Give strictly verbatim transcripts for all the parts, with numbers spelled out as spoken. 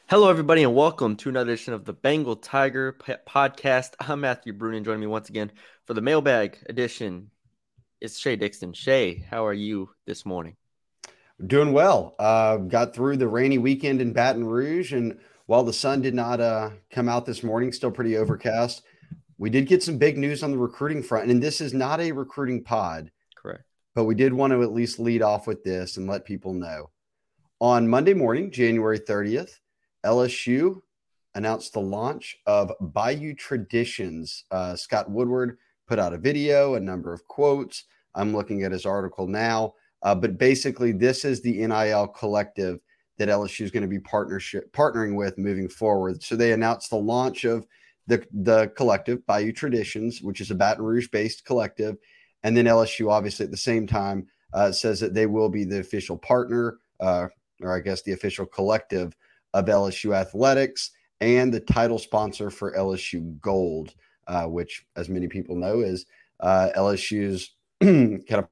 Hello, everybody, and welcome to another edition of the Bengal Tiger P- Podcast. I'm Matthew Bruni, and joining me once again for the mailbag edition is Shay Dixon. Shay, how are you this morning? Doing well. Uh, got through the rainy weekend in Baton Rouge, and while the sun did not uh, come out this morning, still pretty overcast, we did get some big news on the recruiting front. And this is not a recruiting pod, Correct. but we did want to at least lead off with this and let people know. On Monday morning, January thirtieth, L S U announced the launch of Bayou Traditions. Uh, Scott Woodward put out a video, a number of quotes. I'm looking at his article now. Uh, but basically, this is the N I L collective that L S U is going to be partnership partnering with moving forward. So they announced the launch of the the collective Bayou Traditions, which is a Baton Rouge based collective, and then L S U obviously at the same time uh, says that they will be the official partner, uh, or I guess the official collective of L S U athletics and the title sponsor for L S U Gold, uh, which, as many people know, is uh, L S U's kind of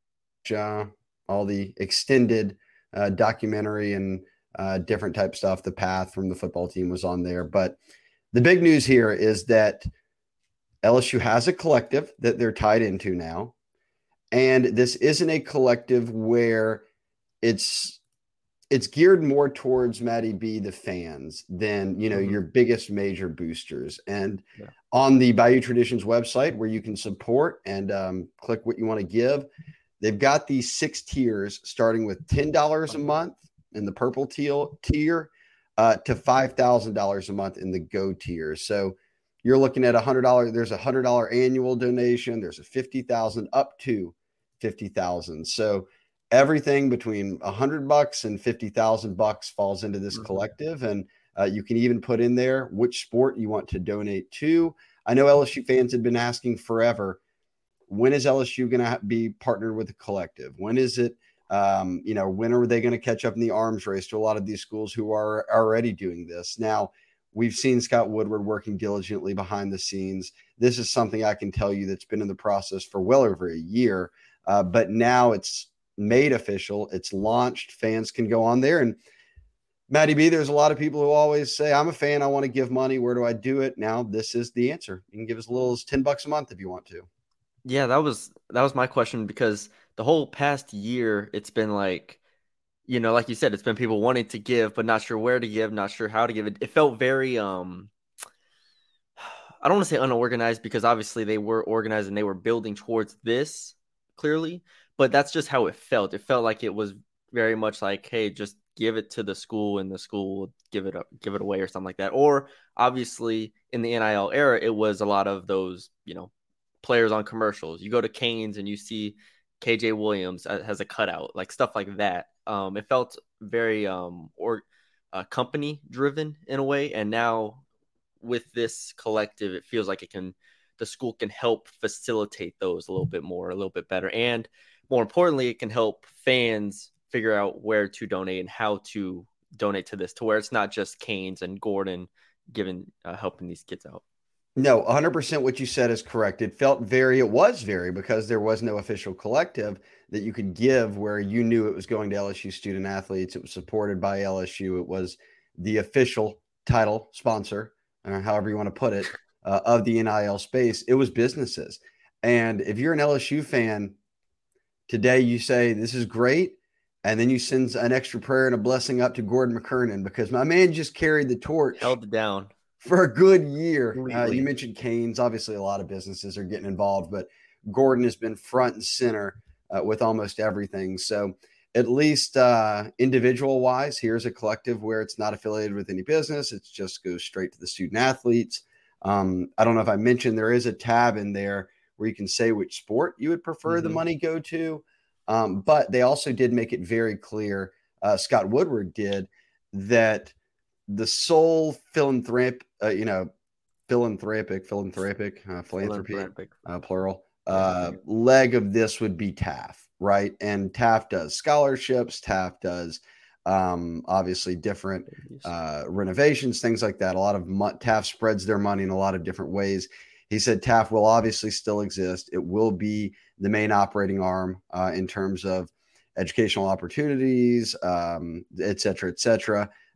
uh, all the extended uh, documentary and uh, different type stuff. The path from the football team was on there. But the big news here is that L S U has a collective that they're tied into now. And this isn't a collective where it's it's geared more towards Maddie B, the fans, than you know Mm-hmm. your biggest major boosters. And Yeah. on the Bayou Traditions website, where you can support and um, click what you want to give, they've got these six tiers starting with ten dollars a month in the purple teal tier uh, to five thousand dollars a month in the go tier. So you're looking at a hundred dollars. There's a hundred dollar annual donation. There's a fifty thousand up to fifty thousand. So everything between a hundred bucks and fifty thousand bucks falls into this Mm-hmm. collective. And uh, you can even put in there which sport you want to donate to. I know L S U fans had been asking forever, when is L S U going to be partnered with a collective? When is it, um, you know, when are they going to catch up in the arms race to a lot of these schools who are already doing this? Now, we've seen Scott Woodward working diligently behind the scenes. This is something I can tell you that's been in the process for well over a year, uh, but now it's made official. It's launched. Fans can go on there. And Matty B, there's a lot of people who always say, I'm a fan. I want to give money. Where do I do it? Now, this is the answer. You can give as little as ten bucks a month if you want to. Yeah, that was that was my question because the whole past year it's been like, you know, like you said, it's been people wanting to give but not sure where to give, not sure how to give it. It felt very um I don't want to say unorganized because obviously they were organized and they were building towards this clearly, but that's just how it felt. It felt like it was very much like, hey, just give it to the school and the school will give it up, give it away or something like that. Or obviously in the N I L era, it was a lot of those, you know, players on commercials. You go to Canes and you see K J Williams has a cutout, like stuff like that. Um, it felt very um or uh, company driven in a way, and now with this collective, it feels like it can the school can help facilitate those a little bit more, a little bit better, and more importantly, it can help fans figure out where to donate and how to donate to this, to where it's not just Canes and Gordon giving uh, helping these kids out. No, one hundred percent what you said is correct. It felt very, it was very, because there was no official collective that you could give where you knew it was going to L S U student athletes. It was supported by L S U. It was the official title sponsor, or however you want to put it, uh, of the N I L space. It was businesses. And if you're an L S U fan today, you say, this is great. And then you send an extra prayer and a blessing up to Gordon McKernan because my man just carried the torch Held it down for a good year. Uh, you completely. mentioned Canes. Obviously, a lot of businesses are getting involved, but Gordon has been front and center uh, with almost everything. So, at least uh, individual wise, here's a collective where it's not affiliated with any business. It just goes straight to the student athletes. Um, I don't know if I mentioned there is a tab in there where you can say which sport you would prefer the Mm-hmm. money go to. Um, but they also did make it very clear, uh, Scott Woodward did, that the sole philanthrop, uh, you know, philanthropic, philanthropic, uh, philanthropy, Philanthropic. uh, plural, Yeah, uh, figure. leg of this would be T A F, right? And T A F does scholarships, T A F does um, obviously different uh, renovations, things like that. A lot of mo- T A F spreads their money in a lot of different ways. He said T A F will obviously still exist. It will be the main operating arm uh, in terms of educational opportunities, um, et cetera, et cetera.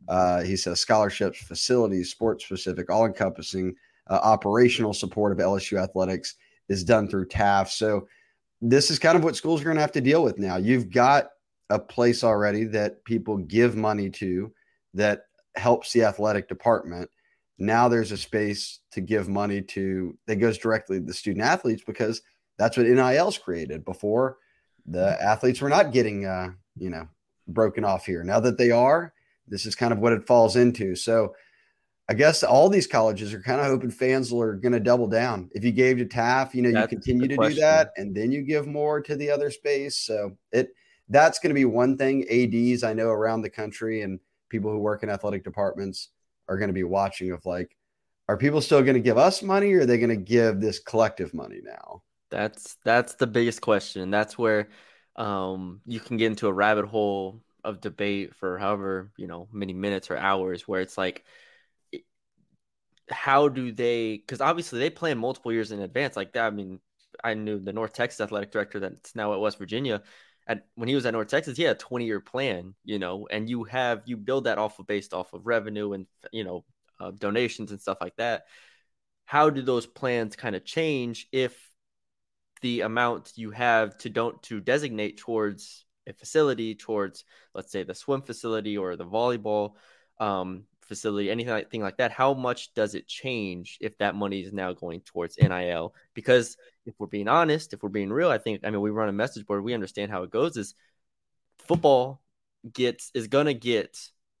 Uh, he says scholarships, facilities, sports specific, all encompassing uh, operational support of L S U athletics is done through T A F. So this is kind of what schools are going to have to deal with now. You've got a place already that people give money to that helps the athletic department. Now there's a space to give money to that goes directly to the student athletes because that's what N I L's created. Before, the athletes were not getting, uh, you know, broken off here. Now that they are, this is kind of what it falls into. So I guess all these colleges are kind of hoping fans are going to double down. If you gave to T A F, you know, That's you continue the to do question. that, and then you give more to the other space. So it that's going to be one thing. A Ds I know around the country and people who work in athletic departments are going to be watching of like, are people still going to give us money or are they going to give this collective money now? That's that's the biggest question. That's where um, you can get into a rabbit hole of debate for however, you know, many minutes or hours where it's like, how do they, because obviously they plan multiple years in advance like that. I mean, I knew the North Texas athletic director that's now at West Virginia. At, when he was at North Texas, he had a twenty year plan, you know, and you have, you build that off of based off of revenue and, you know, uh, donations and stuff like that. How do those plans kind of change if the amount you have to don't to designate towards a facility, towards let's say the swim facility or the volleyball um, facility, anything like, thing like that? How much does it change if that money is now going towards N I L? Because if we're being honest, if we're being real, I think I mean we run a message board, we understand how it goes. Is football gets is gonna get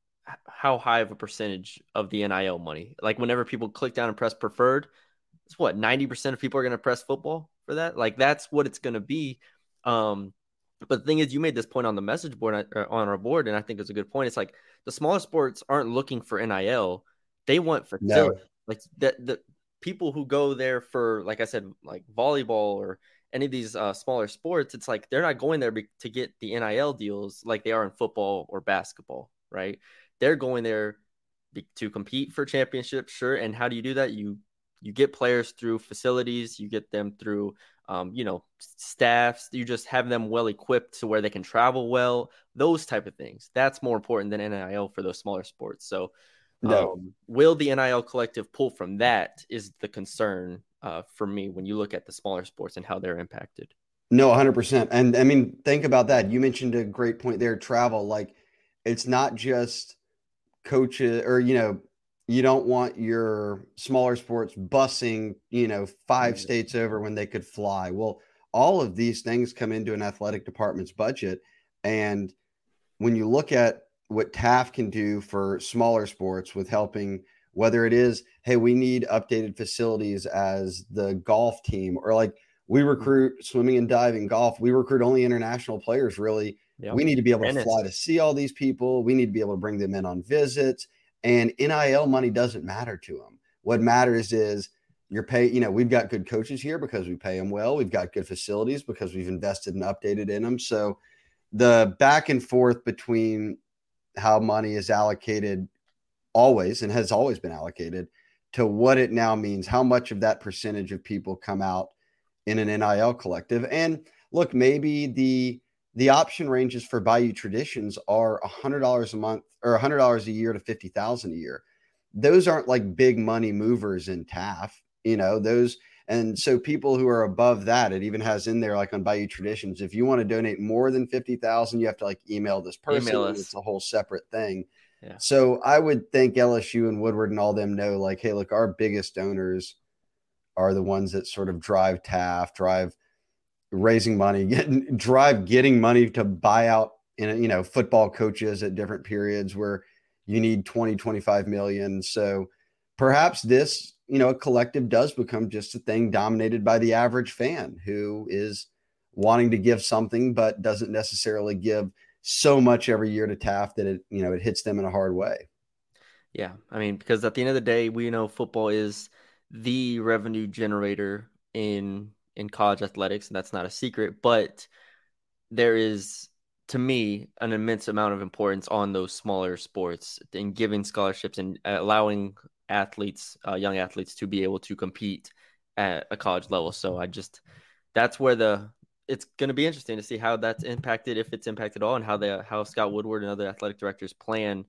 how high of a percentage of the N I L money? Like whenever people click down and press preferred, it's what ninety percent of people are going to press football for that. Like that's what it's going to be. Um, but the thing is, you made this point on the message board uh, on our board, and I think it's a good point. It's like the smaller sports aren't looking for N I L; they want No, facility. Like that, the people who go there for, like I said, like volleyball or any of these uh, smaller sports, it's like they're not going there be- to get the N I L deals like they are in football or basketball, right? They're going there be- to compete for championships, sure. And how do you do that? You you get players through facilities, you get them through, um, you know, staffs. You just have them well equipped to where they can travel well. Those type of things. That's more important than N I L for those smaller sports. So, no, um, will the N I L collective pull from that? Is the concern uh, for me when you look at the smaller sports and how they're impacted. no, one hundred percent. And I mean, think about that. You mentioned a great point there, travel. Like, it's not just coaches or, you know, you don't want your smaller sports busing, you know, five states over when they could fly. Well, all of these things come into an athletic department's budget. And when you look at what T A F can do for smaller sports with helping, whether it is, hey, we need updated facilities as the golf team, or like we recruit swimming and diving, golf, we recruit only international players, really. Yep. We need to be able Tennis. to fly to see all these people. We need to be able to bring them in on visits. And N I L money doesn't matter to them. What matters is you're pay, you know, we've got good coaches here because we pay them well. We've got good facilities because we've invested and updated in them. So the back and forth between how money is allocated always and has always been allocated to what it now means, how much of that percentage of people come out in an N I L collective. And look, maybe the the option ranges for Bayou Traditions are one hundred dollars a month or one hundred dollars a year to fifty thousand dollars a year. Those aren't like big money movers in T A F, you know, those. And so people who are above that, it even has in there, like on Bayou Traditions, if you want to donate more than fifty thousand, you have to like email this person. Email And us. it's a whole separate thing. Yeah. So I would think L S U and Woodward and all them know, like, hey, look, our biggest donors are the ones that sort of drive T A F, drive raising money, getting, drive getting money to buy out, in, you know, football coaches at different periods where you need twenty, twenty-five million. So perhaps this, you know, a collective does become just a thing dominated by the average fan who is wanting to give something, but doesn't necessarily give so much every year to T A F that it, you know, it hits them in a hard way. Yeah. I mean, because at the end of the day, we know football is the revenue generator in in college athletics, and that's not a secret, but there is, to me, an immense amount of importance on those smaller sports in giving scholarships and allowing athletes, uh, young athletes, to be able to compete at a college level. So I just, that's where the, it's going to be interesting to see how that's impacted, if it's impacted at all, and how the how Scott Woodward and other athletic directors plan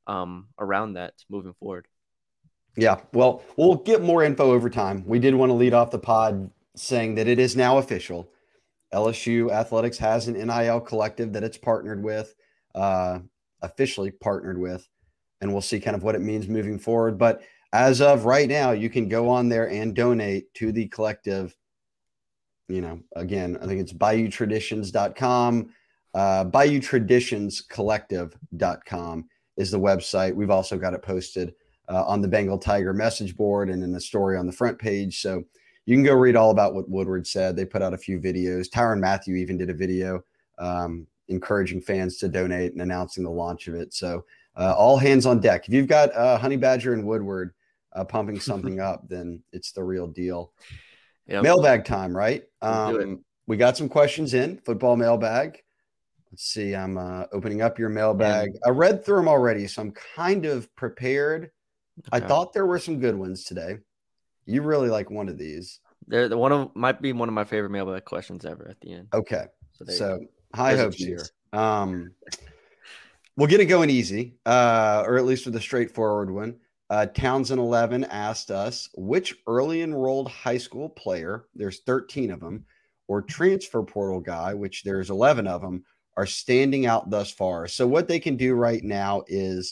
um, around that moving forward. Yeah, well, we'll get more info over time. We did want to lead off the pod saying that it is now official. L S U Athletics has an N I L collective that it's partnered with, uh, officially partnered with, and we'll see kind of what it means moving forward. But as of right now, you can go on there and donate to the collective. You know, again, I think it's bayou traditions dot com. Uh, bayou traditions collective dot com is the website. We've also got it posted uh, on the Bengal Tiger message board and in the story on the front page. So you can go read all about what Woodward said. They put out a few videos. Tyrann Mathieu even did a video um, encouraging fans to donate and announcing the launch of it. So uh, all hands on deck. If you've got uh, Honey Badger and Woodward uh, pumping something up, then it's the real deal. Yep. Mailbag time, right? Um, we got some questions in, football mailbag. Let's see. I'm uh, opening up your mailbag. And I read through them already, so I'm kind of prepared. Okay. I thought there were some good ones today. You really like one of these. They're the one of might be one of my favorite mailbag questions ever at the end. Okay. So, so high There's hopes here. Um, we'll get it going easy, uh, or at least with a straightforward one. Uh, Townsend eleven asked us which early enrolled high school player, there's thirteen of them, or transfer portal guy, which there's eleven of them, are standing out thus far. So what they can do right now is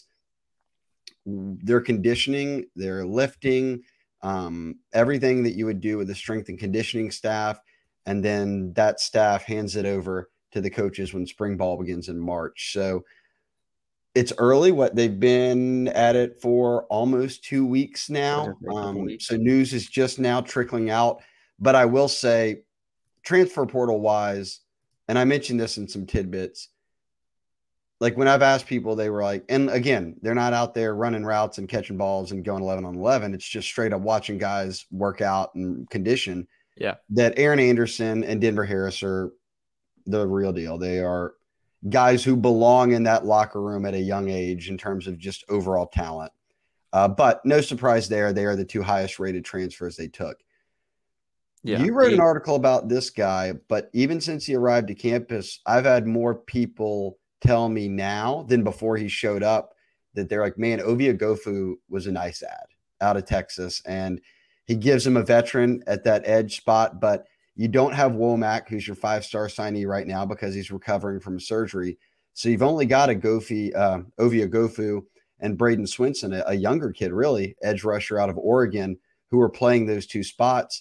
their conditioning, their lifting, um, everything that you would do with the strength and conditioning staff. And then that staff hands it over to the coaches when spring ball begins in March. So it's early. What they've been at it for almost two weeks now. Um, weeks. So news is just now trickling out. But I will say, transfer portal wise, and I mentioned this in some tidbits, like when I've asked people, they were like, and again, they're not out there running routes and catching balls and going eleven on eleven. It's just straight up watching guys work out and condition. Yeah. That Aaron Anderson and Denver Harris are the real deal. They are guys who belong in that locker room at a young age in terms of just overall talent. Uh, but no surprise there. They are the two highest rated transfers they took. Yeah, you wrote he, an article about this guy, but even since he arrived to campus, I've had more people tell me now than before he showed up that they're like, man, Ovie Oghoufo was a nice ad out of Texas. And he gives him a veteran at that edge spot, but you don't have Womack, who's your five-star signee right now because he's recovering from surgery. So you've only got a Gofi, uh, Ovie Oghoufo and Braden Swinson, a, a younger kid, really, edge rusher out of Oregon, who are playing those two spots.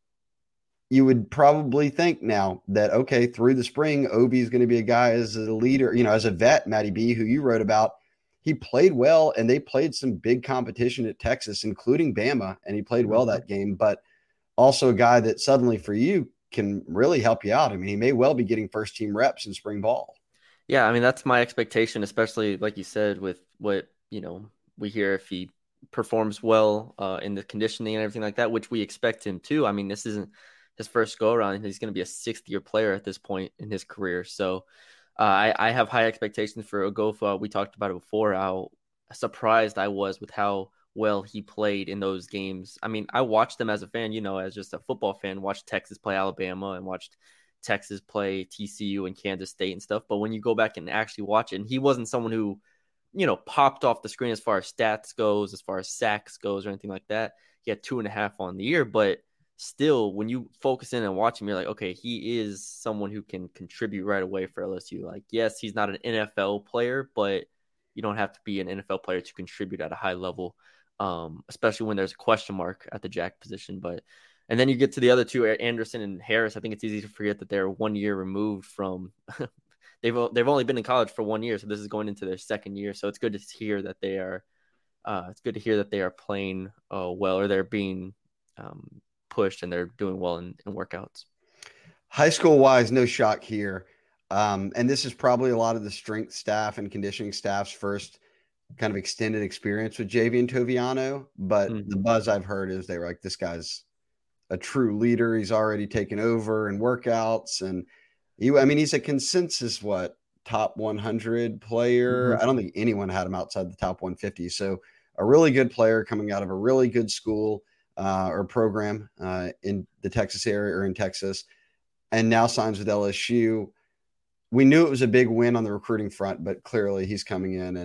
You would probably think now that, okay, through the spring, Obi is going to be a guy as a leader, you know, as a vet, Matty B, who you wrote about. He played well, and they played some big competition at Texas, including Bama, and he played well that game. But also a guy that suddenly for you can really help you out. I mean, he may well be getting first-team reps in spring ball. Yeah, I mean, that's my expectation, especially like you said, with what, you know, we hear if he performs well uh, in the conditioning and everything like that, which we expect him to. I mean, this isn't his first go around. He's going to be a sixth year player at this point in his career. So uh, I, I have high expectations for Oghoufo. We talked about it before, how surprised I was with how well he played in those games. I mean, I watched them as a fan, you know, as just a football fan, watched Texas play Alabama and watched Texas play T C U and Kansas State and stuff. But when you go back and actually watch it, and he wasn't someone who, you know, popped off the screen as far as stats goes, as far as sacks goes or anything like that. He had two and a half on the year, but still, when you focus in and watch him, you're like, okay, he is someone who can contribute right away for L S U. Like, yes, he's not an N F L player, but you don't have to be an N F L player to contribute at a high level, um, especially when there's a question mark at the jack position. But and then you get to the other two, Anderson and Harris. I think it's easy to forget that they're one year removed from they've they've only been in college for one year, so this is going into their second year. So it's good to hear that they are uh, it's good to hear that they are playing uh, well, or they're being um, pushed and they're doing well in, in workouts. High school wise, no shock here. Um, and this is probably a lot of the strength staff and conditioning staff's first kind of extended experience with Javian Toviano. But mm-hmm. the buzz I've heard is they were like, this guy's a true leader. He's already taken over in workouts. And he, I mean, he's a consensus, what, top one hundred player. Mm-hmm. I don't think anyone had him outside the top one fifty. So a really good player coming out of a really good school. Uh, or program uh, in the Texas area or in Texas, and now signs with L S U. We knew it was a big win on the recruiting front, but clearly he's coming in and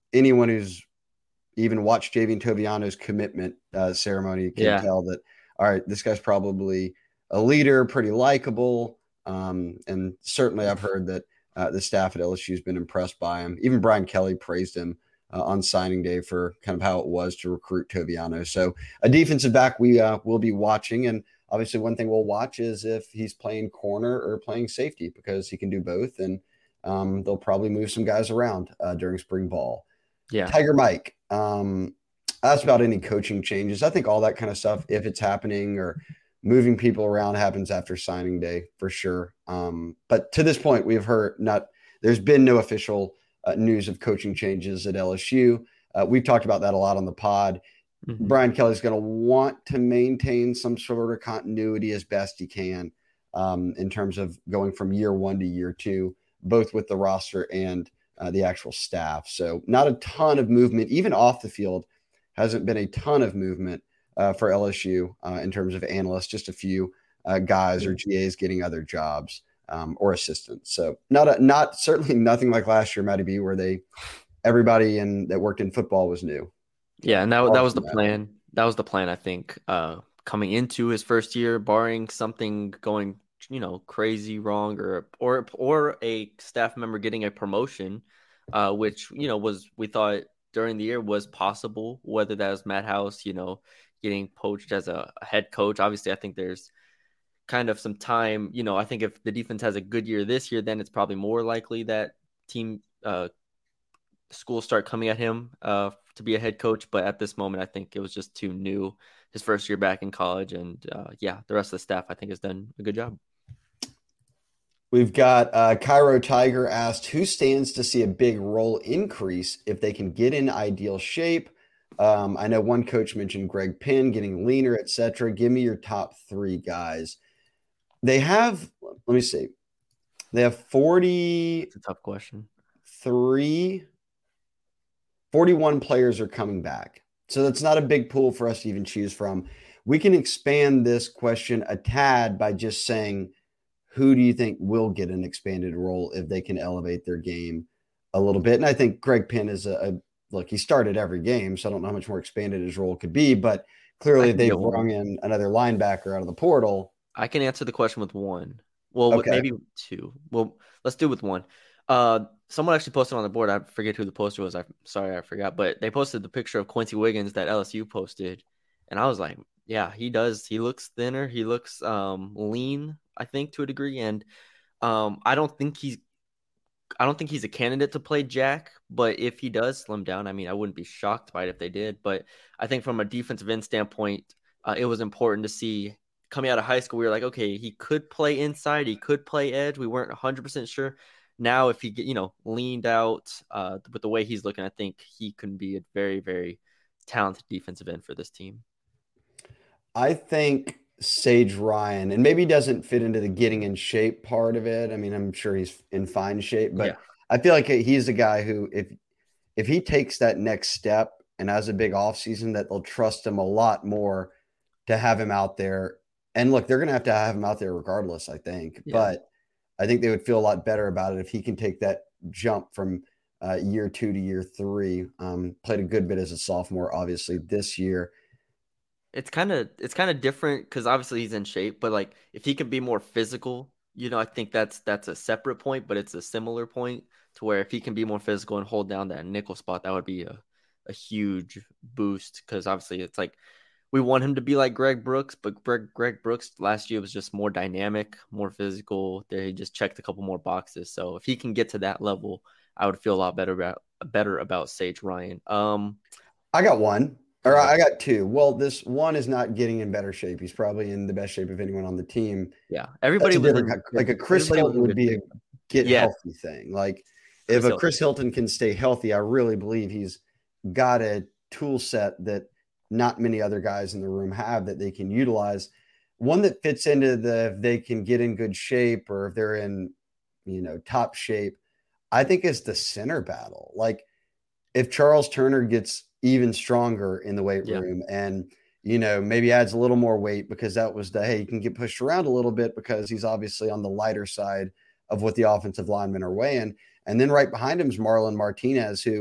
anyone who's even watched Javian Toviano's commitment uh, ceremony can Yeah. tell that, all right, this guy's probably a leader, pretty likable. Um, and certainly I've heard that uh, the staff at L S U has been impressed by him. Even Brian Kelly praised him uh, on signing day for kind of how it was to recruit Toviano. So a defensive back we uh, will be watching. And obviously one thing we'll watch is if he's playing corner or playing safety, because he can do both. And um, they'll probably move some guys around uh, during spring ball. Yeah. Tiger Mike um, asked about any coaching changes. I think all that kind of stuff, if it's happening or moving people around, happens after signing day for sure. Um, but to this point, we've heard not, there's been no official uh, news of coaching changes at L S U. Uh, we've talked about that a lot on the pod. Mm-hmm. Brian Kelly's going to want to maintain some sort of continuity as best he can um, in terms of going from year one to year two, both with the roster and uh, the actual staff. So not a ton of movement, even off the field, hasn't been a ton of movement uh, for L S U uh, in terms of analysts, just a few uh, guys or G As getting other jobs um, or assistants. So not a, not certainly nothing like last year, Matty B, where they everybody in that worked in football was new. Yeah, and that that was the plan. That was the plan, I think, uh, coming into his first year, barring something going, you know, crazy wrong or or or a staff member getting a promotion, uh, which, you know, was we thought during the year was possible, whether that was Matt House, you know, getting poached as a, a head coach. Obviously, I think there's kind of some time, you know, I think if the defense has a good year this year, then it's probably more likely that team uh, schools start coming at him uh, to be a head coach. But at this moment, I think it was just too new, his first year back in college. And uh, yeah, the rest of the staff, I think, has done a good job. We've got uh, Cairo Tiger asked, who stands to see a big role increase if they can get in ideal shape? Um, I know one coach mentioned Greg Penn getting leaner, et cetera. Give me your top three guys. They have, let me see. They have forty. It's a tough question. Three, forty-one players are coming back. So that's not a big pool for us to even choose from. We can expand this question a tad by just saying, who do you think will get an expanded role if they can elevate their game a little bit? And I think Greg Penn is a, a look, he started every game, so I don't know how much more expanded his role could be, but clearly they've brought in another linebacker out of the portal. I can answer the question with one. Well, okay. Maybe two. Well, let's do with one. Uh, someone actually posted on the board. I forget who the poster was. I'm sorry, I forgot. But they posted the picture of Quincy Wiggins that L S U posted. And I was like, yeah, he does. He looks thinner. He looks um, lean, I think, to a degree. And um, I don't think he's I don't think he's a candidate to play Jack. But if he does slim down, I mean, I wouldn't be shocked by it if they did. But I think from a defensive end standpoint, uh, it was important to see coming out of high school. We were like, okay, he could play inside. He could play edge. We weren't one hundred percent sure. Now, if he get, you know, leaned out uh, with the way he's looking, I think he can be a very, very talented defensive end for this team. I think Sage Ryan, and maybe he doesn't fit into the getting in shape part of it. I mean, I'm sure he's in fine shape, but yeah. I feel like he's a guy who, if if he takes that next step and has a big offseason, that they'll trust him a lot more to have him out there. And look, they're going to have to have him out there regardless, I think. Yeah. But I think they would feel a lot better about it if he can take that jump from uh, year two to year three. Um, played a good bit as a sophomore, obviously, this year. It's kind of it's kind of different because obviously he's in shape, but like if he can be more physical, you know, I think that's that's a separate point, but it's a similar point to where if he can be more physical and hold down that nickel spot, that would be a, a huge boost because obviously it's like we want him to be like Greg Brooks, but Greg, Greg Brooks last year was just more dynamic, more physical. He just checked a couple more boxes. So if he can get to that level, I would feel a lot better about better about Sage Ryan. Um, I got one. Or I got two. Well, this one is not getting in better shape. He's probably in the best shape of anyone on the team. Yeah, everybody was in, like a Chris Hilton would be a get yeah. healthy thing. Like if Chris a Chris Hilton. Hilton can stay healthy, I really believe he's got a tool set that not many other guys in the room have that they can utilize. One that fits into the if they can get in good shape or if they're in, you know, top shape, I think is the center battle. Like if Charles Turner gets even stronger in the weight yeah. room and, you know, maybe adds a little more weight because that was the, hey, he can get pushed around a little bit because he's obviously on the lighter side of what the offensive linemen are weighing. And then right behind him is Marlon Martinez, who,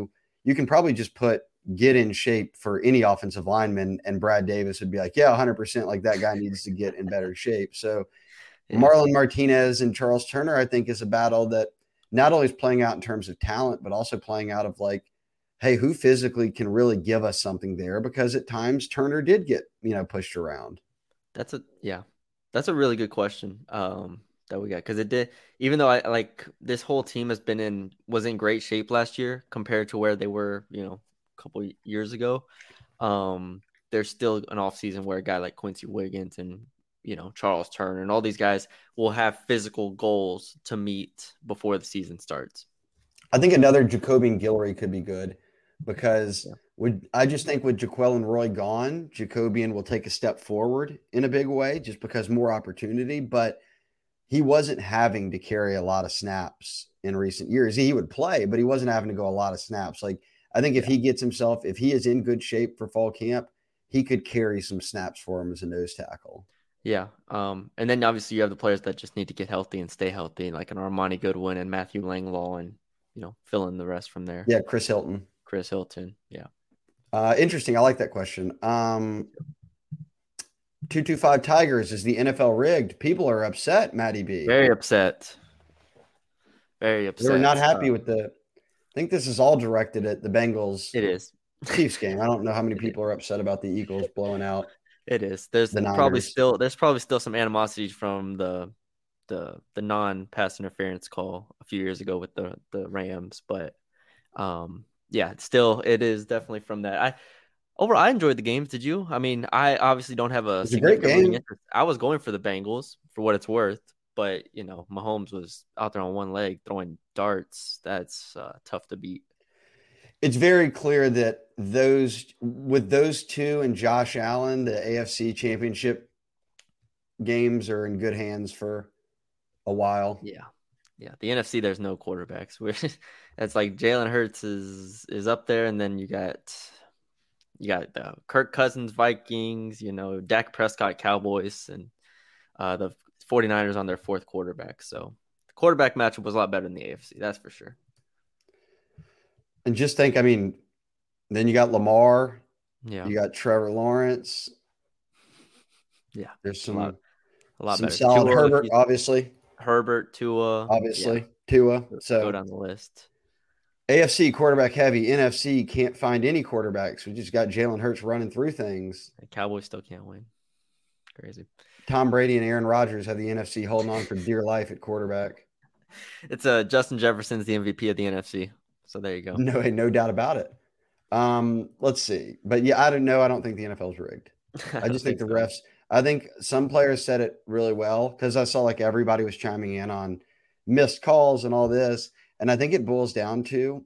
you can probably just put get in shape for any offensive lineman, and Brad Davis would be like, yeah, one hundred percent, like that guy needs to get in better shape. So Yeah. Marlon Martinez and Charles Turner, I think, is a battle that not only is playing out in terms of talent, but also playing out of like, hey, who physically can really give us something there? Because at times Turner did get, you know, pushed around. That's a yeah. That's a really good question. Um, that we got because it did. Even though I like this whole team has been in was in great shape last year compared to where they were, you know, a couple years ago. Um, there's still an off season where a guy like Quincy Wiggins and you know Charles Turner and all these guys will have physical goals to meet before the season starts. I think another Jacobian Guillory could be good because Yeah. would I just think with Jaquel and Roy gone, Jacobian will take a step forward in a big way just because more opportunity. But he wasn't having to carry a lot of snaps in recent years. He would play, but he wasn't having to go a lot of snaps. Like I think if Yeah. he gets himself, if he is in good shape for fall camp, he could carry some snaps for him as a nose tackle. Yeah. Um, and then obviously you have the players that just need to get healthy and stay healthy, like an Armani Goodwin and Matthew Langlaw, and you know, fill in the rest from there. Yeah, Chris Hilton. Chris Hilton. Yeah. Uh, interesting. I like that question. Um, two two five Tigers, is the N F L rigged? People are upset, Matty B. Very upset. Very upset. They were not happy uh, with the. I think this is all directed at the Bengals It is. Chiefs game. I don't know how many It people are upset about the Eagles blowing out It is. There's the probably Niners. still there's probably still some animosity from the the the non-pass interference call a few years ago with the the Rams, but um yeah, it's still it is definitely from that. I overall I enjoyed the games. Did you? I mean, I obviously don't have a It's a great significant rooting game. interest. I was going for the Bengals for what it's worth, but you know, Mahomes was out there on one leg throwing darts. That's uh, tough to beat. It's very clear that those with those two and Josh Allen, the A F C Championship games are in good hands for a while. Yeah. Yeah, the N F C, there's no quarterbacks. We're, it's like Jalen Hurts is is up there, and then you got you got the Kirk Cousins Vikings, you know, Dak Prescott Cowboys, and uh, the 49ers on their fourth quarterback. So the quarterback matchup was a lot better than the A F C, that's for sure. And just think, I mean, then you got Lamar, Yeah, you got Trevor Lawrence. yeah, There's a lot, some a lot some better. solid Tua, Herbert, you- obviously, Herbert, Tua, obviously yeah, Tua. go go So down the list. A F C quarterback heavy. N F C can't find any quarterbacks. We just got Jalen Hurts running through things. The Cowboys still can't win. Crazy. Tom Brady and Aaron Rodgers have the N F C holding on for dear life at quarterback. It's uh, Justin Jefferson's the M V P of the N F C. So there you go. No, no doubt about it. Um, let's see. But yeah, I don't know. I don't think the N F L is rigged. I I don't just think think the so. refs, I think some players said it really well because I saw like everybody was chiming in on missed calls and all this. And I think it boils down to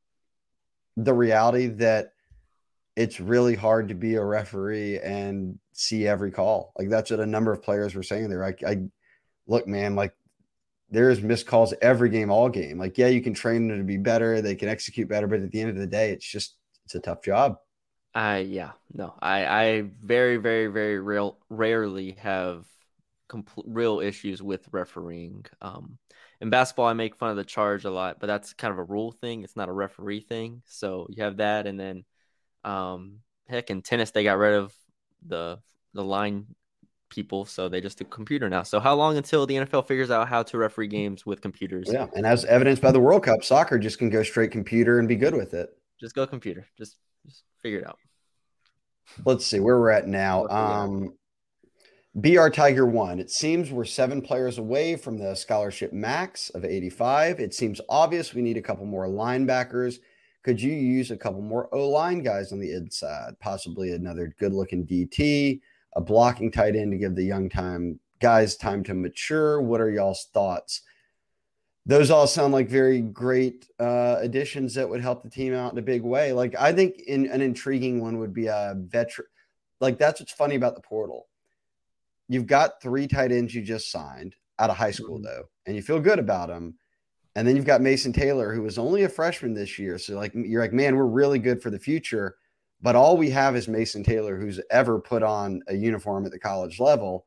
the reality that it's really hard to be a referee and see every call. Like that's what a number of players were saying there. I, I look, man, like there's missed calls every game, all game. Like, yeah, you can train them to be better. They can execute better. But at the end of the day, it's just, it's a tough job. I yeah no I I very very very real rarely have complete real issues with refereeing. Um, in basketball, I make fun of the charge a lot, but that's kind of a rule thing. It's not a referee thing. So you have that, and then um, heck, in tennis they got rid of the the line people, so they just do computer now. So how long until the N F L figures out how to referee games with computers? Yeah. And as evidenced by the World Cup, soccer just can go straight computer and be good with it. Just go computer. Just just figure it out. Let's see where we're at now. Um, B R Tiger one. It seems we're seven players away from the scholarship max of eighty-five. It seems obvious we need a couple more linebackers. Could you use a couple more O-line guys on the inside? Possibly another good-looking D T, a blocking tight end to give the young time guys time to mature. What are y'all's thoughts? Those all sound like very great uh, additions that would help the team out in a big way. Like I think in, an intriguing one would be a veteran. Like that's what's funny about the portal. You've got three tight ends you just signed out of high school, mm-hmm. though, and you feel good about them. And then you've got Mason Taylor, who was only a freshman this year. So like you're like, man, we're really good for the future. But all we have is Mason Taylor, who's ever put on a uniform at the college level.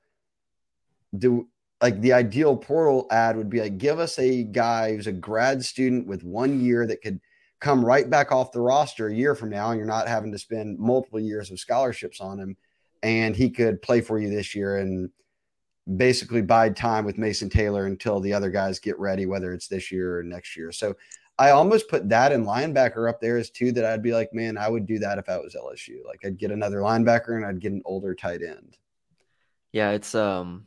Do like the ideal portal ad would be like, give us a guy who's a grad student with one year that could come right back off the roster a year from now, and you're not having to spend multiple years of scholarships on him, and he could play for you this year and basically bide time with Mason Taylor until the other guys get ready, whether it's this year or next year. So I almost put that in linebacker up there as two that I'd be like, man, I would do that if I was L S U. Like I'd get another linebacker and I'd get an older tight end. Yeah, it's um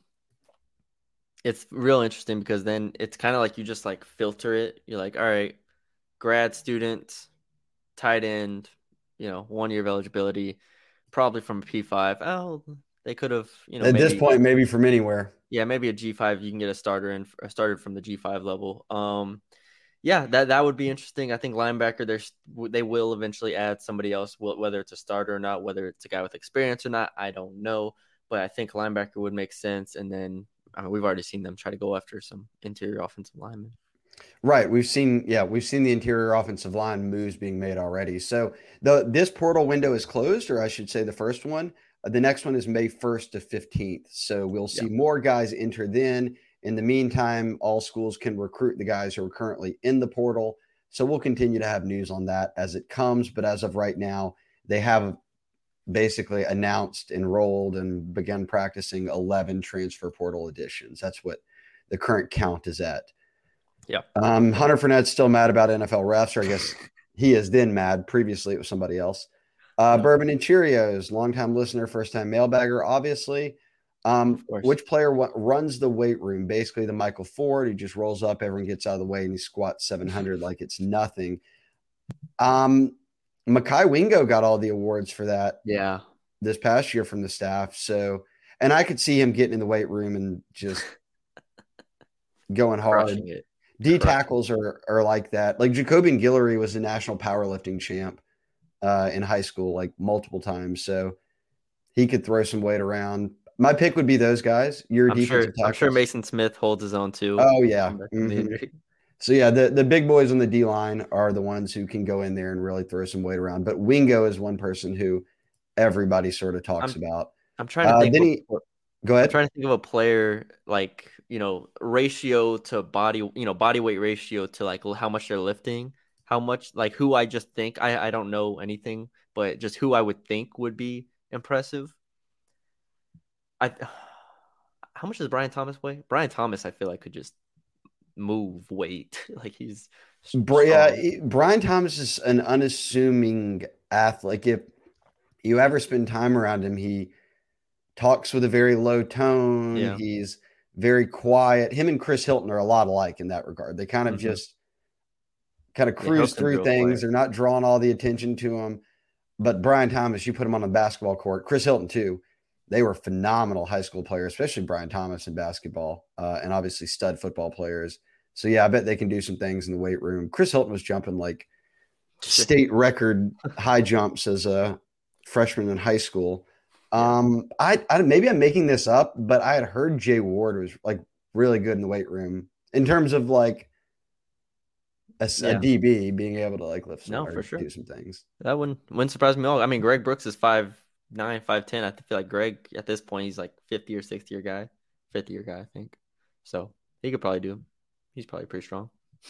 it's real interesting because then it's kind of like you just like filter it. You're like, all right, grad student, tight end, you know, one year of eligibility, probably from a P five. Oh, they could have, you know, At this maybe point, maybe from anywhere. yeah, maybe a G five you can get a starter in a started from the G five level. Um yeah, that that would be interesting. I think linebacker there's they will eventually add somebody else, whether it's a starter or not, whether it's a guy with experience or not, I don't know, but I think linebacker would make sense. And then I mean, we've already seen them try to go after some interior offensive linemen. Right. We've seen, yeah, we've seen the interior offensive line moves being made already. So the this portal window is closed, or I should say the first one. Uh, The next one is May first to fifteenth. So we'll Yeah. see more guys enter then. In the meantime, all schools can recruit the guys who are currently in the portal. So we'll continue to have news on that as it comes. But as of right now, they have basically announced, enrolled, and begun practicing eleven transfer portal additions. That's what the current count is at. Yeah. Um, Hunter Fournette's still mad about N F L refs, or I guess he is then mad. Previously, it was somebody else. Uh, Yeah. Bourbon and Cheerios, longtime listener, first time mailbagger, obviously. Um, Of course. which player w- runs the weight room? Basically, the Michael Ford, who just rolls up, everyone gets out of the way, and he squats seven hundred like it's nothing. Um, Makai Wingo got all the awards for that Yeah. this past year from the staff. So, and I could see him getting in the weight room and just going hard. Crushing it. D Crushing tackles are are like that. Like Jacobian Guillory was a national powerlifting champ uh, in high school, like multiple times. So he could throw some weight around. My pick would be those guys. Your I'm sure defensive I'm sure tackles. Mason Smith holds his own too. Oh yeah. Come back from the Mhm. injury. So yeah, the the big boys on the D line are the ones who can go in there and really throw some weight around. But Wingo is one person who everybody sort of talks I'm about. I'm trying to Uh, think then of he a, go I'm ahead. trying to think of a player like, you know, ratio to body, you know, body weight ratio to like how much they're lifting, how much like who I just think I I don't know anything, but just who I would think would be impressive. I how much does Brian Thomas weigh? Brian Thomas, I feel like could just move weight. Like he's Bri- strong. yeah, Brian Thomas is an unassuming athlete. Like if you ever spend time around him, he talks with a very low tone. Yeah. He's very quiet. Him and Chris Hilton are a lot alike in that regard. They kind of Hmm. just kind of Yeah, cruise Hilton's through real things. quiet. They're not drawing all the attention to him. But Brian Thomas, you put him on a basketball court. Chris Hilton too. They were phenomenal high school players, especially Brian Thomas in basketball, uh, and obviously stud football players. So yeah, I bet they can do some things in the weight room. Chris Hilton was jumping like state record high jumps as a freshman in high school. Yeah. Um, I, I maybe I'm making this up, but I had heard Jay Ward was like really good in the weight room in terms of like a, a Yeah. D B being able to like lift some No, or for sure. do some things. That wouldn't wouldn't surprise me at all. I mean, Greg Brooks is five nine, five ten. I feel like Greg at this point he's like fifty or sixty year guy, fifty year guy, I think. So he could probably do. Him. He's probably pretty strong.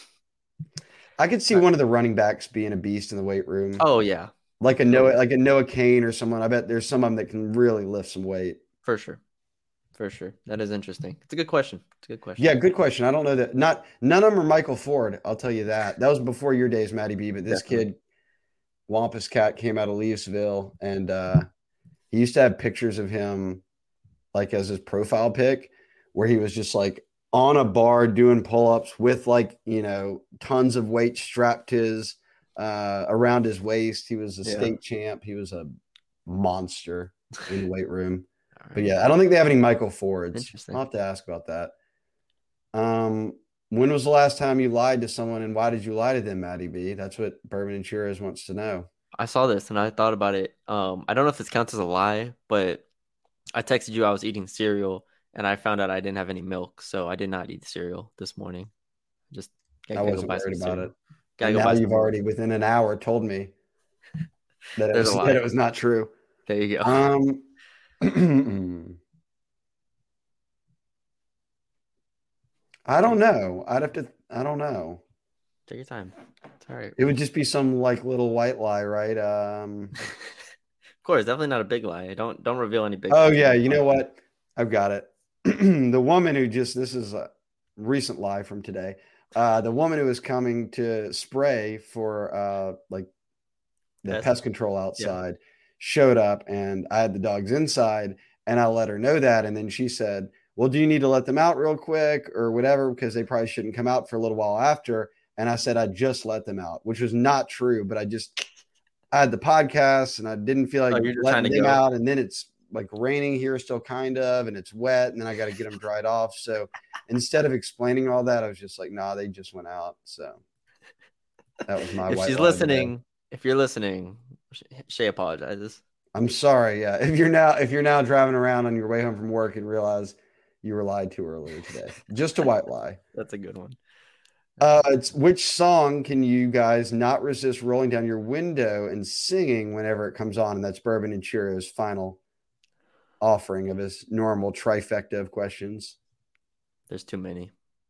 I could see Right. one of the running backs being a beast in the weight room, Oh yeah, like a Noah, totally. like a Noah Kane or someone. I bet there's some of them that can really lift some weight. For sure, for sure. That is interesting. It's a good question. It's a good question. Yeah, good question. I don't know that. Not none of them are Michael Ford. I'll tell you that. That was before your days, Matty B. But this Definitely. kid, Wampus Cat, came out of Leavesville, and uh, he used to have pictures of him like as his profile pic, where he was just like on a bar doing pull-ups with like you know tons of weight strapped to his uh, around his waist. He was a Yeah. state champ. He was a monster in the weight room. All But right. yeah, I don't think they have any Michael Fords. I'll Interesting. have to ask about that. Um, when was the last time you lied to someone, and why did you lie to them, Matty B? That's what Bourbon and Churros wants to know. I saw this and I thought about it. Um, I don't know if this counts as a lie, but I texted you I was eating cereal and I found out I didn't have any milk, so I did not eat cereal this morning. Just I gotta, gotta go wasn't buy some worried about it, cereal. Gotta and go now buy you've some milk. already within an hour told me that it There's a was that lie. it was not true. There you go. Um, I don't know. I'd have to. I don't know. Take your time. It's all right. It would just be some like little white lie, right? Um, Of course, definitely not a big lie. Don't don't reveal any big oh lies. yeah, you know what? I've got it. The woman who just this is a recent lie from today. Uh, the woman who was coming to spray for uh, like the Pest? pest control Yeah. outside showed up, and I had the dogs inside, and I let her know that, and then she said, "Well, do you need to let them out real quick or whatever because they probably shouldn't come out for a little while after?" And I said, "I just let them out," which was not true, but I just I had the podcast and I didn't feel Oh, like you're just trying letting to them go. out, and then it's like raining here still kind of, and it's wet, and then I got to get them dried off. So instead of explaining all that, I was just like, "Nah, they just went out." So that was my If white she's lie today. listening, if you're listening, Shay apologizes. I'm sorry. Yeah, if you're now if you're now driving around on your way home from work and realize you were lied to earlier today, just a white lie. That's a good one. That's Uh, a good it's which song can you guys not resist rolling down your window and singing whenever it comes on? And that's Bourbon and Cheerios' final offering of his normal trifecta of questions. There's too many.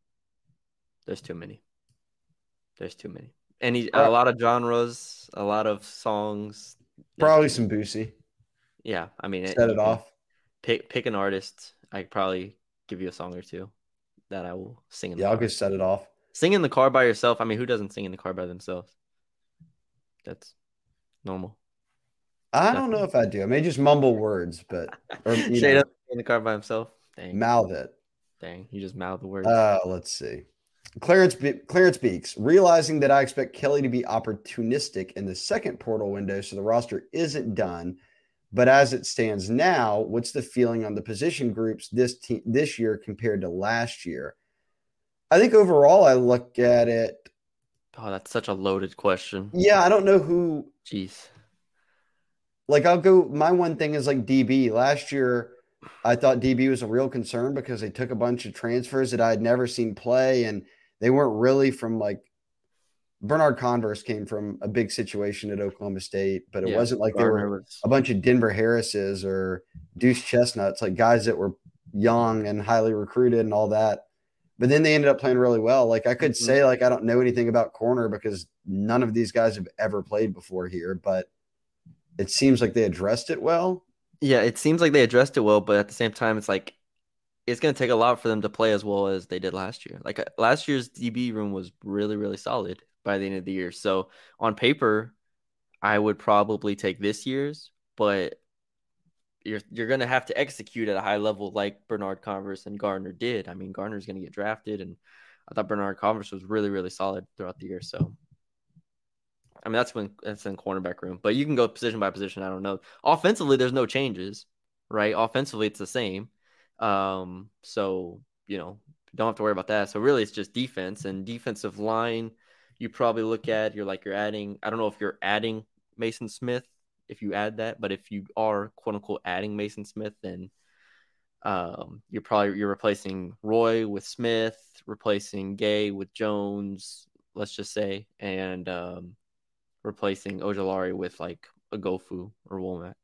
There's too many. There's too many. Any a Pro- lot of genres, a lot of songs. There's Probably too some many. Boosie. Yeah, I mean, it, Set you it can off. pick pick an artist. I could probably give you a song or two that I will sing in the Yeah, I'll car. just set it off. Sing in the car by yourself. I mean, who doesn't sing in the car by themselves? That's normal. I don't know Definitely. if I do. I may just mumble words, but or you Shade know, up in the car by himself. Dang, mouth it. dang. You just mouth the words. Uh, let's see. Clarence Be- Clarence Beeks, realizing that I expect Kelly to be opportunistic in the second portal window, so the roster isn't done. But as it stands now, what's the feeling on the position groups this te- this year compared to last year? I think overall, I look at it. Oh, that's such a loaded question. Yeah, I don't know who. Jeez. Like, I'll go. My one thing is like D B. Last year, I thought D B was a real concern because they took a bunch of transfers that I had never seen play, and they weren't really from like Bernard Converse came from a big situation at Oklahoma State, but it Yeah, wasn't like they Gardner were was. a bunch of Denver Harrises or Deuce Chestnuts, like guys that were young and highly recruited and all that. But then they ended up playing really well. Like I could Mhm. say, like I don't know anything about corner because none of these guys have ever played before here, but it seems like they addressed it well. Yeah, it seems like they addressed it well, but at the same time, it's like it's going to take a lot for them to play as well as they did last year. Like uh, last year's D B room was really, really solid by the end of the year. So on paper, I would probably take this year's, but you're you're going to have to execute at a high level like Bernard Converse and Gardner did. I mean, Gardner's going to get drafted, and I thought Bernard Converse was really, really solid throughout the year. So I mean, that's when that's in cornerback room, but you can go position by position. I don't know. Offensively, there's no changes, right? Offensively, it's the same. Um, so you know, don't have to worry about that. So really, it's just defense and defensive line. You probably look at you're like you're adding. I don't know if you're adding Mason Smith if you add that, but if you are quote unquote adding Mason Smith, then um, you're probably you're replacing Roy with Smith, replacing Gay with Jones. Let's just say, and um, replacing Ojolari with like a Gofu or Womack.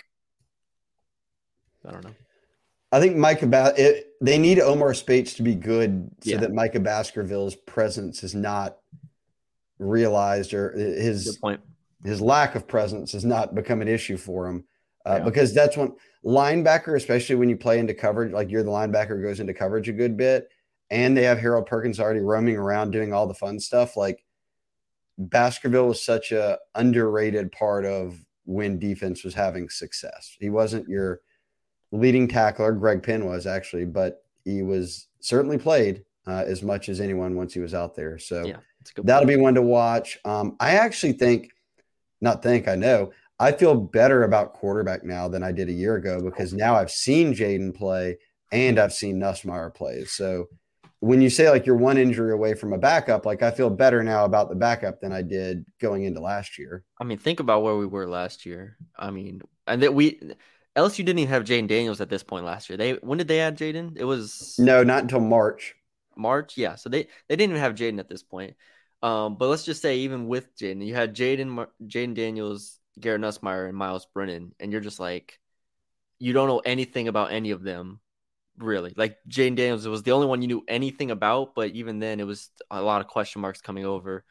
I don't know. I think Micah ba- it, they need Omar Spates to be good so Yeah, that Micah Baskerville's presence is not realized or good his point. his lack of presence has not become an issue for him. Uh, Yeah. because that's when linebacker, especially when you play into coverage, like you're the linebacker who goes into coverage a good bit, and they have Harold Perkins already roaming around doing all the fun stuff. Like Baskerville was such a underrated part of when defense was having success. He wasn't your leading tackler. Greg Penn was actually, but he was certainly played uh, as much as anyone once he was out there. So Yeah, it's a good that'll point. be one to watch. Um, I actually think, not think, I know, I feel better about quarterback now than I did a year ago because now I've seen Jaden play and I've seen Nussmeyer play. So when you say like you're one injury away from a backup, like I feel better now about the backup than I did going into last year. I mean, think about where we were last year. I mean, and that we L S U didn't even have Jaden Daniels at this point last year. They when did they add Jaden? It was No, not until March. March. Yeah, so they they didn't even have Jaden at this point. Um, but let's just say even with Jaden, you had Jaden Jaden Daniels, Garrett Nussmeyer, and Miles Brennan, and you're just like you don't know anything about any of them really. Like Jaden Daniels was the only one you knew anything about, but even then it was a lot of question marks coming over.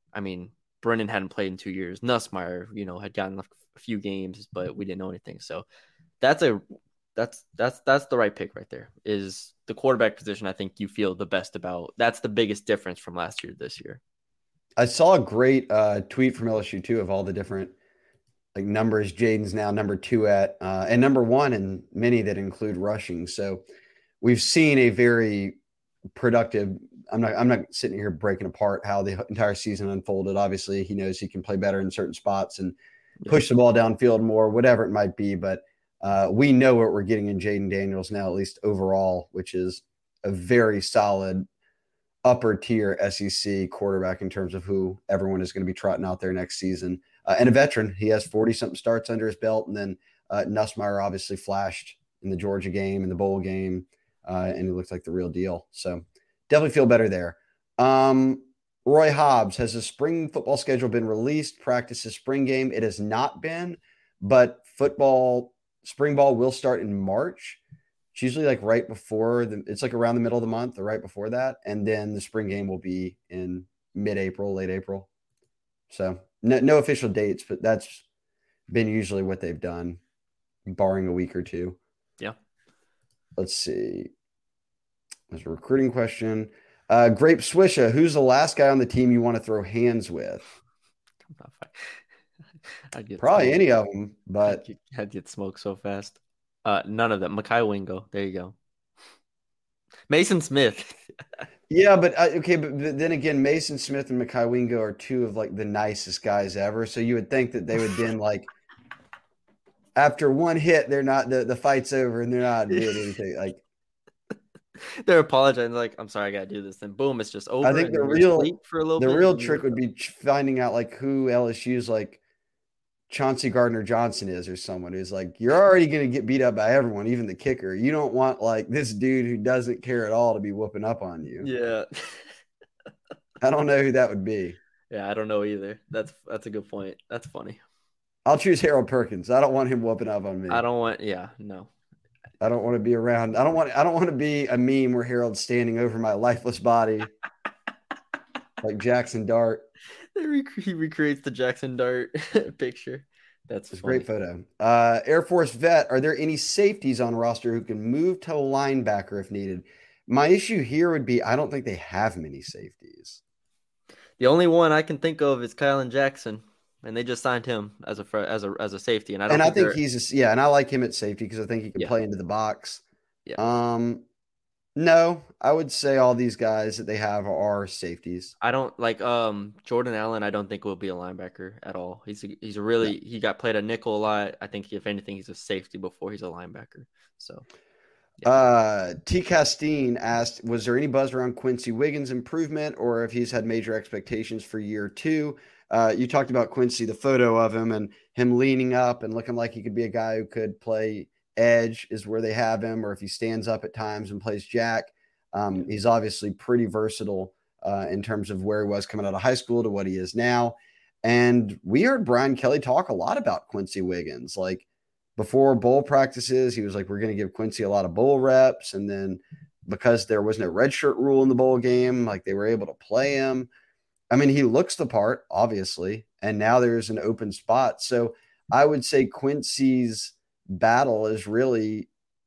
I mean, Brennan hadn't played in two years. Nussmeyer, you know, had gotten a few games, but we didn't know anything. So that's a that's that's that's the right pick right there. Is the quarterback position? I think you feel the best about. That's the biggest difference from last year to this year. I saw a great uh, tweet from L S U too of all the different like numbers Jaden's now number two at uh, and number one in many that include rushing. So we've seen a very productive. I'm not. I'm not sitting here breaking apart how the entire season unfolded. Obviously, he knows he can play better in certain spots and Yeah. push the ball downfield more, whatever it might be. But uh, we know what we're getting in Jaden Daniels now, at least overall, which is a very solid upper tier S E C quarterback in terms of who everyone is going to be trotting out there next season. Uh, and a veteran. He has forty something starts under his belt. And then uh, Nussmeier obviously flashed in the Georgia game, in the bowl game, uh, and he looked like the real deal. So definitely feel better there. Um, Roy Hobbs, has the spring football schedule been released? Practice the spring game? It has not been, but football, spring ball will start in March. It's usually like right before the, it's like around the middle of the month or right before that. And then the spring game will be in mid-April, late April. So no, no official dates, but that's been usually what they've done, barring a week or two. Yeah. Let's see. There's a recruiting question. Uh, Grape Swisha, who's the last guy on the team you want to throw hands with? I'd get Probably smoked. any of them, but I'd get, I'd get smoked so fast. Uh, none of them. Makai Wingo. There you go. Mason Smith. yeah, but uh, okay, but, but then again, Mason Smith and Makai Wingo are two of like the nicest guys ever. So you would think that they would then like after one hit, they're not the, the fight's over and they're not doing anything. Like they're apologizing, like, I'm sorry, I gotta do this. Then boom, it's just over. I think and the you're real asleep for a little the bit. real and trick would be finding out like who L S U's like Chauncey Gardner Johnson is or someone who's like, you're already going to get beat up by everyone, even the kicker. You don't want like this dude who doesn't care at all to be whooping up on you. Yeah. I don't know who that would be. Yeah, I don't know either. That's that's a good point. That's funny. I'll choose Harold Perkins. I don't want him whooping up on me. I don't want, yeah, no. I don't want to be around. I don't want I don't want to be a meme where Harold's standing over my lifeless body like Jackson Dart. He recreates the Jackson Dart picture. That's a great photo. Uh, Air Force vet, are there any safeties on roster who can move to linebacker if needed? My issue here would be I don't think they have many safeties. The only one I can think of is Kylan Jackson, and they just signed him as a as a as a safety. And I don't and think I think he's a, yeah, and I like him at safety because I think he can yeah. play into the box. Yeah. Um, no, I would say all these guys that they have are safeties. I don't like um Jordan Allen. I don't think will be a linebacker at all. He's a, he's a really yeah. he got played a nickel a lot. I think if anything, he's a safety before he's a linebacker. So, yeah. uh, T. Castine asked, was there any buzz around Quincy Wiggins' improvement, or if he's had major expectations for year two? Uh, you talked about Quincy, the photo of him and him leaning up and looking like he could be a guy who could play edge is where they have him, or if he stands up at times and plays jack. Um, he's obviously pretty versatile uh, in terms of where he was coming out of high school to what he is now. And we heard Brian Kelly talk a lot about Quincy Wiggins. Like before bowl practices, he was like, we're going to give Quincy a lot of bowl reps. And then because there was no redshirt rule in the bowl game, like they were able to play him. I mean, he looks the part, obviously, and now there's an open spot. So I would say Quincy's battle is really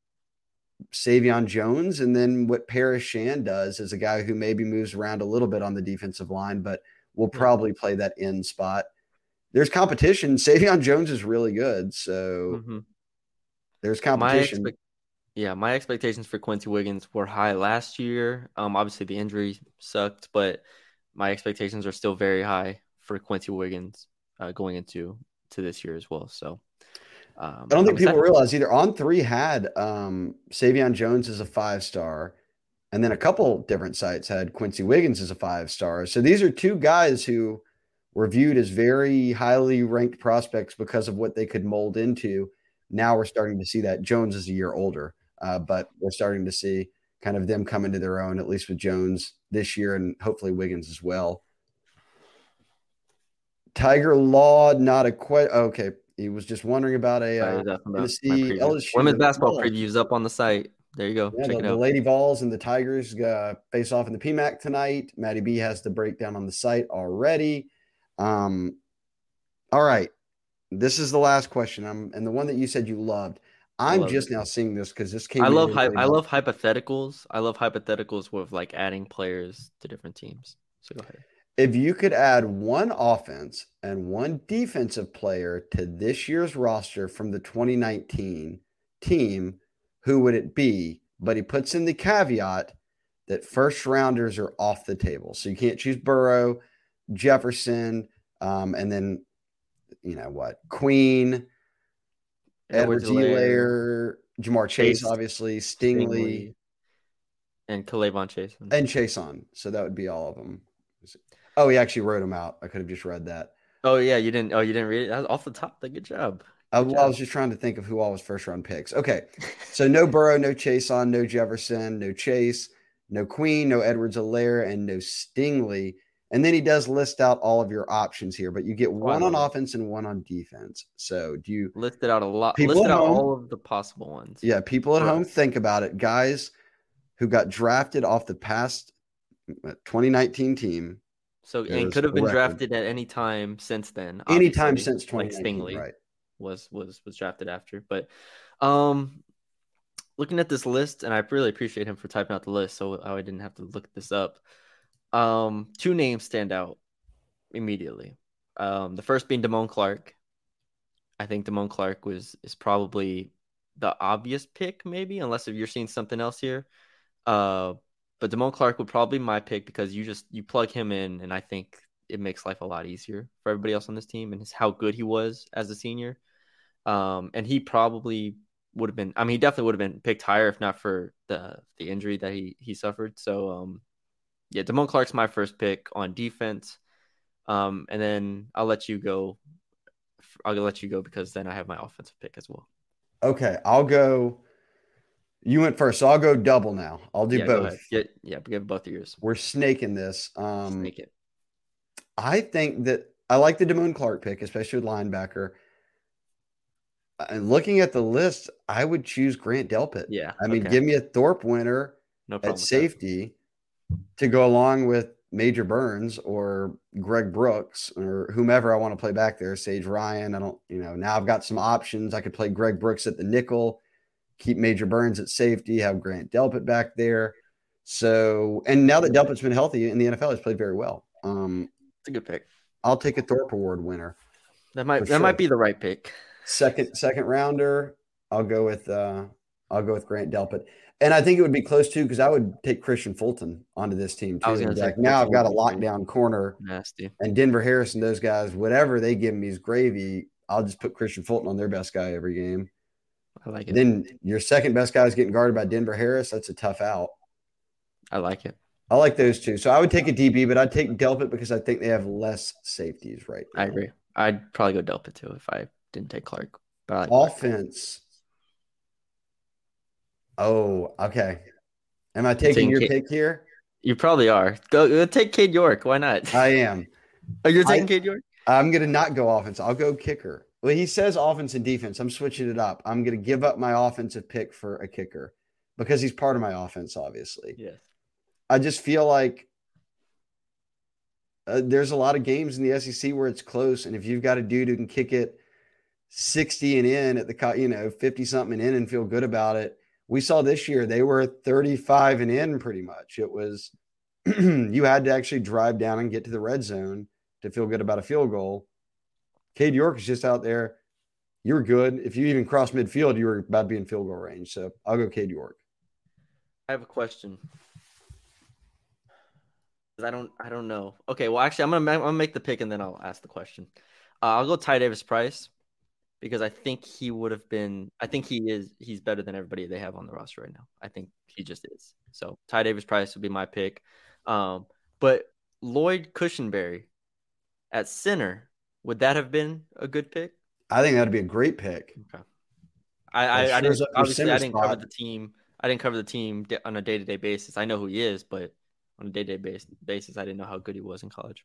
Savion Jones, and then what Paris Shand does is a guy who maybe moves around a little bit on the defensive line, but will probably play that end spot. There's competition. Savion Jones is really good, so mm-hmm. there's competition. My expect- yeah, my expectations for Quincy Wiggins were high last year. Um, obviously the injury sucked, but my expectations are still very high for Quincy Wiggins uh, going into to this year as well. So. Um, I don't think people realize either On Three had um, Savion Jones as a five star, and then a couple different sites had Quincy Wiggins as a five star. So these are two guys who were viewed as very highly ranked prospects because of what they could mold into. Now we're starting to see that. Jones is a year older, uh, but we're starting to see kind of them come into their own, at least with Jones this year and hopefully Wiggins as well. Tiger Law, not a quite okay. He was just wondering about a uh, Tennessee L S U. Women's basketball previews up on the site. There you go. Yeah, Check the, it the out. Lady Vols and the Tigers uh, face off in the P MAC tonight. Maddie B has the breakdown on the site already. Um, all right. This is the last question. I'm, and the one that you said you loved. I I'm love just it. now seeing this because this I came in love really hy- I late. love hypotheticals. I love hypotheticals with like adding players to different teams. So go ahead. If you could add one offense and one defensive player to this year's roster from the twenty nineteen team, who would it be? But he puts in the caveat that first rounders are off the table. So you can't choose Burrow, Jefferson, um, and then, you know what, Queen, Edwards Helaire, Edwards-Helaire, Jamar Chase, Chase, obviously, Stingley, Stingley, and K'Lavon Chasen. and Chason. So that would be all of them. Oh, he actually wrote them out. I could have just read that. Oh yeah, you didn't. Oh, you didn't read it. That was off the top. Good job. I, Good well, I job. was just trying to think of who all was first round picks. Okay. So no Burrow, no Chason, no Jefferson, no Chase, no Queen, no Edwards-Helaire, and no Stingley. And then he does list out all of your options here, but you get Oh, one on it. offense and one on defense. So do you Listed out a lot. people Listed at out home? all of the possible ones. Yeah, people at Right. home, think about it. Guys who got drafted off the past uh, twenty nineteen team. So and There's could have a been record. drafted at any time since then. Anytime obviously. since Like twenty nineteen, Stingley right? was was was drafted after. But um looking at this list, and I really appreciate him for typing out the list, so I didn't have to look this up. Um, two names stand out immediately. Um, the first being Damone Clark. I think Damone Clark was is probably the obvious pick, maybe, unless if you're seeing something else here. Uh, but Damone Clark would probably be my pick because you just you plug him in, and I think it makes life a lot easier for everybody else on this team, and his, how good he was as a senior. Um, and he probably would have been. I mean, he definitely would have been picked higher if not for the the injury that he he suffered. So, um, yeah, Damone Clark's my first pick on defense. Um, and then I'll let you go. I'll let you go because then I have my offensive pick as well. Okay, I'll go. You went first, so I'll go double now. I'll do Yeah, go both. ahead. Get, yeah, give both of yours. We're snaking this. Um, Snake it. I think that I like the Damone Clark pick, especially with linebacker. And looking at the list, I would choose Grant Delpit. Yeah. I mean, okay. give me a Thorpe winner No problem at with safety to go along with Major Burns or Greg Brooks or whomever I want to play back there. Sage Ryan. I don't, you know, now I've got some options. I could play Greg Brooks at the nickel, keep Major Burns at safety, have Grant Delpit back there. So, and now that Delpit's been healthy in the N F L, he's played very well. Um, It's a good pick. I'll take a Thorpe Award winner. That might For that sure. might be the right pick. Second second rounder, I'll go with uh, I'll go with Grant Delpit, and I think it would be close too because I would take Christian Fulton onto this team too. I was gonna say Like now I've got a Fulton would be lockdown corner, Nasty. and Denver Harris and those guys, whatever they give me is gravy. I'll just put Christian Fulton on their best guy every game. I like it. Then your second best guy is getting guarded by Denver Harris. That's a tough out. I like it. I like those two. So I would take a D B, but I'd take Delpit because I think they have less safeties right now. I agree. I'd probably go Delpit too if I didn't take Clark. But I like Offense. Oh, okay. Am I taking taking your K- pick here? You probably are. Go, go take Cade York. Why not? I am. Oh, you're taking I- Cade York? I'm going to not go offense. I'll go kicker. Well, he says offense and defense. I'm switching it up. I'm going to give up my offensive pick for a kicker because he's part of my offense, obviously. Yes. I just feel like uh, there's a lot of games in the S E C where it's close. And if you've got a dude who can kick it sixty and in at the, you know, fifty something and in and feel good about it. We saw this year, they were thirty-five and in pretty much. It was, you had to actually drive down and get to the red zone to feel good about a field goal. Cade York is just out there. You were good. If you even crossed midfield, you were about to be in field goal range. So I'll go Cade York. I have a question. I don't I don't know. Okay, well actually I'm gonna I'm gonna make the pick and then I'll ask the question. Uh, I'll go Ty Davis Price because I think he would have been I think he is he's better than everybody they have on the roster right now. I think he just is. So Ty Davis Price would be my pick. Um, but Lloyd Cushenberry at center, would that have been a good pick? I think that'd be a great pick. Okay. I I, I shows didn't up your obviously center I didn't cover spot. the team. I didn't cover the team da- on a day to day basis. I know who he is, but on a day to day basis, I didn't know how good he was in college.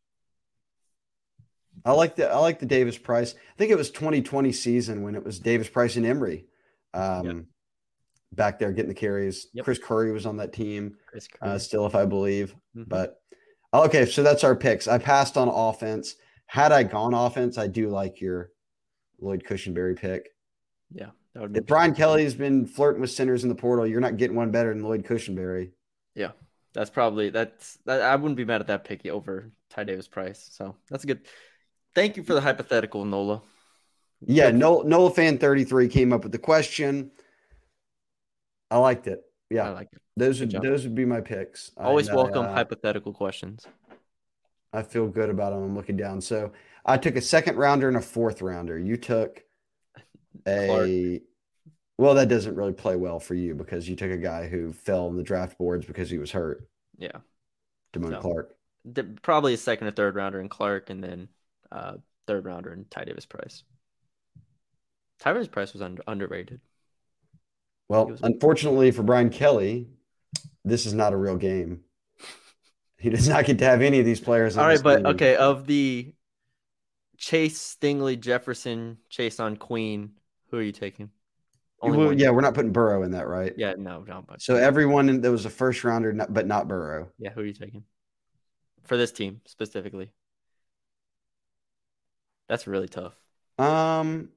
I like the I like the Davis Price. I think it was twenty twenty season when it was Davis Price and Emory. Um, Yeah. back there getting the carries. Yep. Chris Curry was on that team Chris uh, Curry. still, if I believe. Mm-hmm. But okay, so that's our picks. I passed on offense. Had I gone offense, I do like your Lloyd Cushenberry pick. Yeah, that would be if Brian Kelly's been flirting with centers in the portal, you're not getting one better than Lloyd Cushenberry. Yeah, that's probably that's that. I wouldn't be mad at that pick over Ty Davis Price. So that's a good. Thank you for the hypothetical, Nola. Yeah, Nola, Nola fan thirty-three came up with the question. I liked it. Yeah, I like it. Those Good would job. those would be my picks. Always I, welcome uh, hypothetical questions. I feel good about them. I'm looking down. So I took a second rounder and a fourth rounder. You took a Clark. well, that doesn't really play well for you because you took a guy who fell in the draft boards because he was hurt. Yeah, Damone so, Clark. the, probably a second or third rounder in Clark, and then uh, third rounder in Ty Davis Price. Ty Davis Price was under, underrated. Well, was... unfortunately for Brian Kelly, this is not a real game. He does not get to have any of these players. All right, but game. okay, of the Chase, Stingley, Jefferson, Chase on Queen, who are you taking? Well, yeah, we're not putting Burrow in that, right? Yeah, no, no. But so everyone that was a first rounder, but not Burrow. Yeah, who are you taking for this team specifically? That's really tough. Um.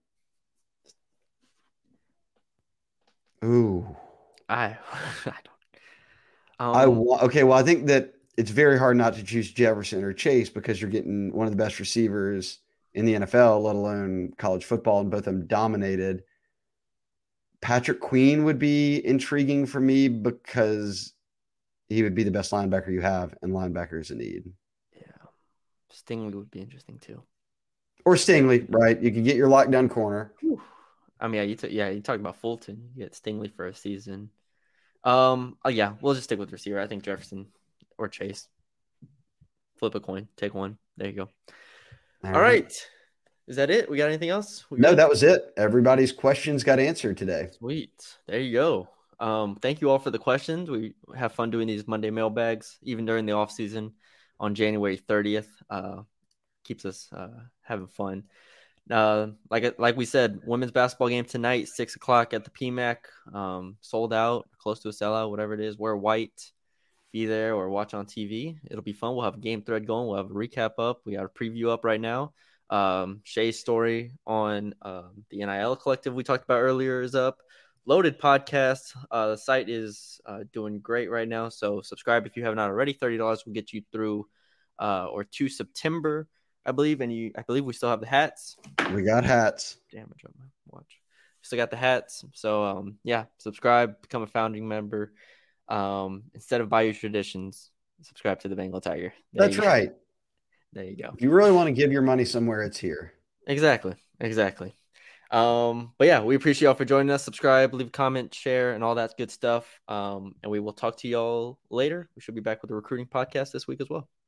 Ooh. I I don't. Um, I okay. Well, I think that it's very hard not to choose Jefferson or Chase because you're getting one of the best receivers in the N F L, let alone college football, and both of them dominated. Patrick Queen would be intriguing for me because he would be the best linebacker you have, and linebacker is a need. Yeah. Stingley would be interesting too. Or Stingley, right? You can get your lockdown corner. Whew. I mean, yeah, you t- yeah, you talk about Fulton. You get Stingley for a season. Um, oh yeah, we'll just stick with receiver. I think Jefferson or Chase. Flip a coin, take one. There you go. All, All right. right. Is that it? We got anything else? We no, that was it. Everybody's questions got answered today. Sweet. There you go. Um, thank you all for the questions. We have fun doing these Monday mailbags, even during the off season on January thirtieth. Uh, keeps us uh, having fun. Uh, like like we said, women's basketball game tonight, six o'clock at the P M A C. Um, sold out, close to a sellout, whatever it is. Wear white, be there or watch on T V. It'll be fun. We'll have a game thread going. We'll have a recap up. We got a preview up right now. Um, Shay's story on um, the N I L collective we talked about earlier is up. Loaded podcast. Uh, the site is uh, doing great right now. So subscribe if you have not already. thirty dollars will get you through uh, or to September, I believe. And you, I believe we still have the hats. We got hats. Damn, I dropped my watch. Still got the hats. So um, yeah, subscribe, become a founding member. Um, instead of Bayou Traditions, subscribe to the Bengal Tiger. There That's right. There you go. If you really want to give your money somewhere, it's here. Exactly. Exactly. Um, but yeah, we appreciate y'all for joining us. Subscribe, leave a comment, share, and all that good stuff. Um, and we will talk to y'all later. We should be back with a recruiting podcast this week as well.